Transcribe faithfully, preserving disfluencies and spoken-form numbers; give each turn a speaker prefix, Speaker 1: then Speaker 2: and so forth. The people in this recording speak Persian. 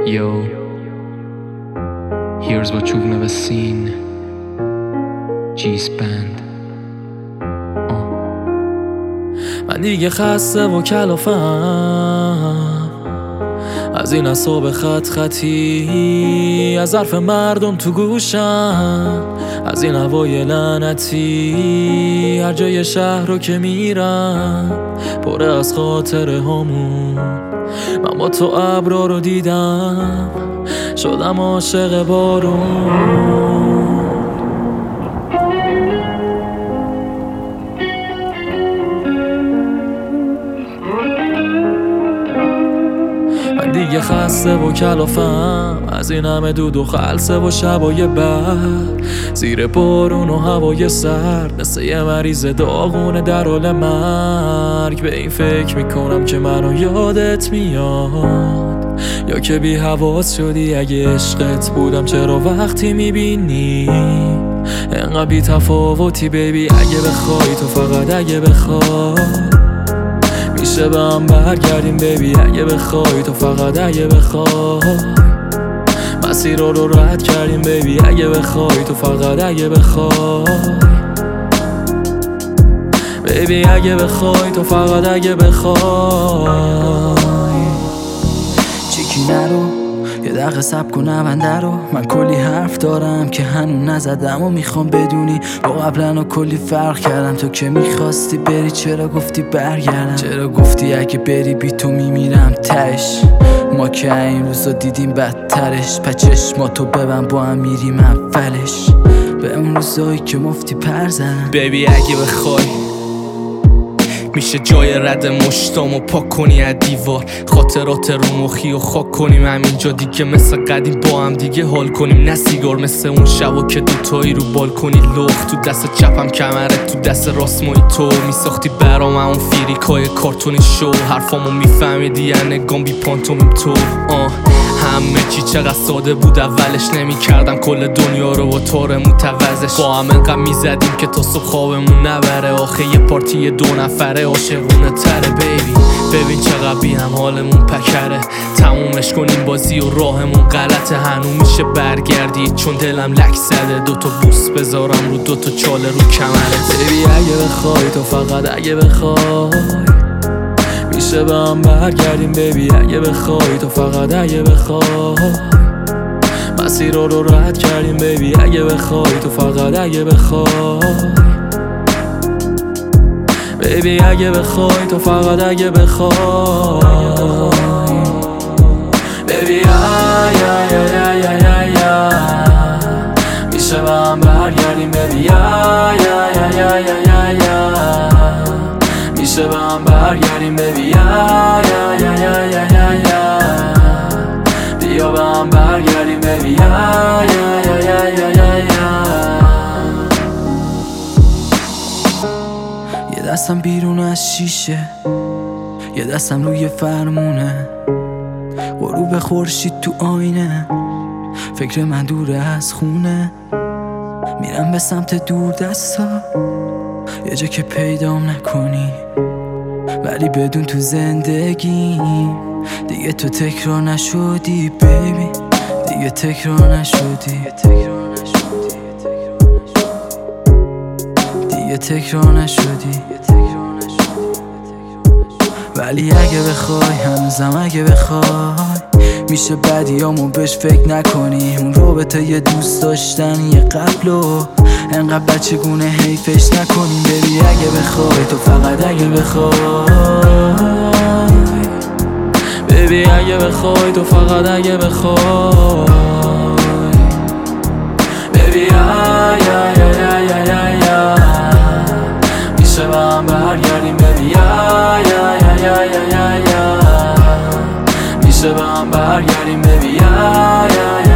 Speaker 1: Yo, here's what you've never seen. G-Spand.
Speaker 2: من دیگه خسته و کلافم از این اعصاب خط خطی، از حرف مردم تو گوشم، از این هوای لعنتی. هر جای شهر رو که میرم پر از خاطره هامون. من با تو ابرا رو دیدم، شدم عاشق بارون. من دیگه خسته و کلافم از این همه دود و خلسه و شبای بعد زیر بارون و هوای سرد، مثل یه مریض داغونه در حال مرگ. به این فکر میکنم که منو یادت میاد، یا که بی حواس شدی اگه عشقت بودم. چرا وقتی میبینی انقدر بی تفاوتی بیبی؟ اگه بخوای تو، فقط اگه بخوای میشه به هم برگردیم بیبی. اگه بخوای تو، فقط اگه بخوای مسیر رو رد کردیم بیبی. اگه بخوای تو، فقط اگه بخوای بیبی. اگه بخوای تو، فقط اگه بخوای.
Speaker 3: چیکی نرو، یه دقیقه صبر کن نبنده رو. من کلی حرف دارم که هنوز نزدم و میخوام بدونی با قبلا کلی فرق کردم. تو که میخواستی بری چرا گفتی برگردم؟ چرا گفتی اگه بری بی تو میمیرم تش؟ ما که این روزا دیدیم بدترش. پس چشماتو ببن با هم میریم اولش به اون روزایی که مفتی پر زدم.
Speaker 2: بیبی اگه بخوای میشه جای رد مشتامو پاک کنی از دیوار، خاطرات رو مخی و خاک کنیم همینجا دیگه. مثل قدیم با هم دیگه حال کنیم، نه سیگار مثل اون شبا که دوتایی رو بالکنی لخ. تو دست چپم کمرت، تو دست راست مایی تو میساختی برام اون فیریکای کارتونی شو. حرفامو میفهمیدی یا نگام بی پانتومیم تو. آه همه چی چقدر ساده بود اولش، نمیکردم کل دنیا رو با تار متوزش. با هم انقدر میزدیم که تا صبح خوابمون نبره. آخه یه پارتی دو نفره عاشقونه تره بیبی. ببین چقدر بی هم حالمون پکره. تمومش کنیم بازی و راهمون غلطه. هنو میشه برگردی چون دلم لک زده. دوتا بوس بذارم رو دوتا چاله رو کمره.
Speaker 3: بیبی اگه بخوای تو، فقط اگه بخوای میشه به هم برگردیم بیبی. اگه بخوای تو، فقط اگه بخوای مسیر رو رد کردیم بیبی. اگه بخوای تو، فقط اگه بخوای بیبی. اگه بخوای تو، فقط اگه بخوای بیبی. آی آی آی آی آی میشه به هم برگردیم بیبی. آی آی آی آی آی میشه به هم برگردیم بیبی. آی آی آی آی آی بیا به هم برگردیم بیبی. آی آی آی آی آی یه دستم بیرون از شیشه، یه دستم روی فرمونه. غروب خورشید تو آینه، فکر من دور از خونه. میرم به سمت دور دستا، یه جا که پیدام نکنی ولی بدون تو زندگی دیگه تو تکرار نشدی بیبی. دیگه تکرار نشدی، دیگه تکرار نشدی. ولی اگه بخوای، هنوزم اگه بخوای میشه بدیامو بهش فکر نکنی. اون رابطه یه دوست داشتن یه قبلو انقدر بچگونه حیفش نکنیم بیبی. اگه بخوای تو، فقط اگه بخوای بیبی. اگه بخوای تو، فقط اگه بخوای بیبی. آی آی آی آی آی آی میشه به هم برگردیم بیبی. آی آی آی آی آی آی میشه به هم برگردیم بیبی. آی آی